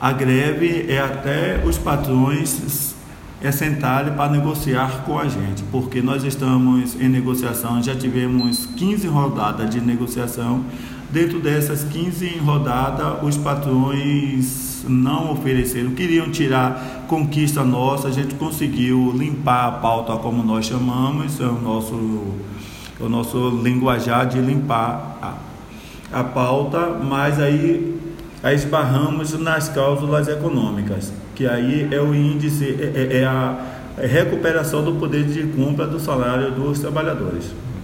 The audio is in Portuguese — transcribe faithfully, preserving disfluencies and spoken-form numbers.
A greve é até os patrões é sentarem para negociar com a gente, porque nós estamos em negociação, já tivemos quinze rodadas de negociação. Dentro dessas quinze rodadas, os patrões não ofereceram, queriam tirar conquista nossa. A gente conseguiu limpar a pauta, como nós chamamos, é o nosso, o nosso linguajar de limpar a, a pauta, mas aí, aí esbarramos nas cláusulas econômicas, que aí é o índice, é, é a recuperação do poder de compra do salário dos trabalhadores.